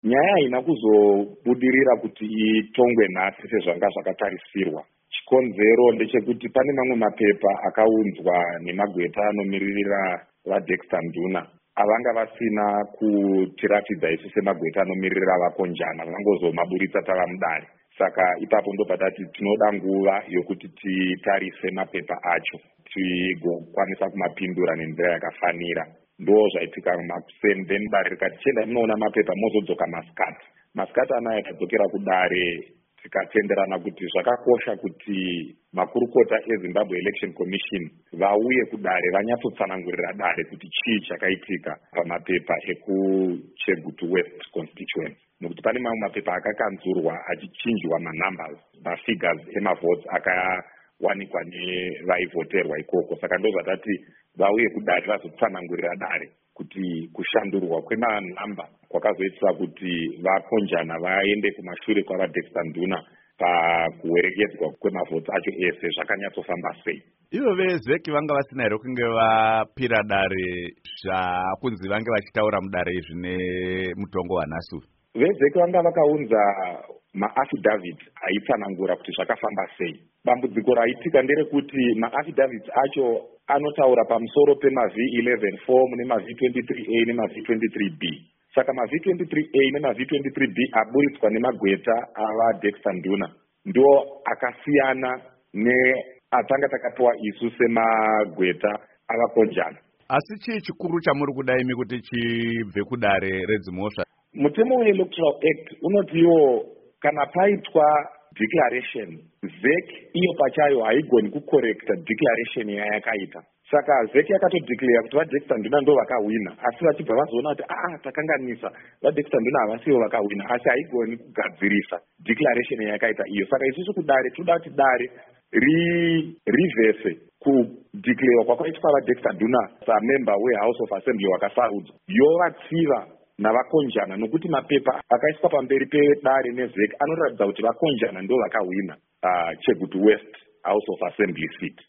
nyaya haina kuzobudirira kuti itongwe nhasi sezvanga zvakatarisirwa. Chikonzero ndechekuti pane mamwe mapepa akaunzwa nemagweta anomiririra vaDexter Nduna avanga vasina kutiratidza isu semagweta anomiririra vakonjana, vangozomaburitsa tava mudare. Saka ipapo ndopatati tinoda nguva yokuti titarise mapepa acho tigokwanisa kumapindura nenzira yakafanira. Ndo zvaitika mumakusende mudare rikati chenda tinoona mapepa mozodzoka masikati anaya akadzokera kudare. Tikatenderana kuti zvakakosha kuti makurukota eZimbabwe Election Commission vauye kudare vanyatsotsanangurira dare kuti chii chakaitika pamapepa ekuChegutu West constituency. Nokuti pane mamwe mapepa akakanzurwa achichinjwa manumbers, mafigures emavotes akawanikwa nevaivhoterwa ikoko. Saka ndozvatati vauye kudare vazotsanangurira dare kuti kushandurwa kwemanhamba kwakazoitira kuti vakonjana vaende kumashure kwavaDexter Nduna pakuwerekedzwa kwemavhotsi acho ese zvakanyatsofamba sei. Ivo veZeki vanga vasina here kunge vapira dare zvakunzi vange vachitaura mudare izvi nemutongo wanhasi? VeZeki vanga vakaunza maaffidavits aitsanangura kuti zvakafamba sei. Dambudziko raitika nderekuti maaffidavits acho anotaura pamusoro pemaV11 form nemaV23A nemaV23B. Saka maV23A nemaV23B aburitswa nemagweta avaDexter Nduna ndo akasiyana neatanga takapiwa isu semagweta avakonjana. Asi chii chikuru chamuri kuda imi kuti chibve kudare redzimhosva? Mutemo weElectoral Act unotiwo kana paitwa declaration, ZEC iyo pachayo haigoni kukorekta declaration yayakaita. Saka ZEC yakatodeclare kuti vaDexter Nduna ndo vakawina, asi vachibva vazoona kuti takanganisa, vaDexter Nduna havasiwo vakawina, asi haigoni kugadzirisa declaration yayakaita iyo. Saka isusu kudare toda kuti dare reverse kudeclare kwakaitwa vaDexter Nduna samember weHouse of Assembly wakasarudzwa yovatsiva navakonjana, nokuti mapepa akaiswa pamberi pedare neZEC anoratidza kuti vakonjana ndo vakawina Chegutu West House of Assembly seat.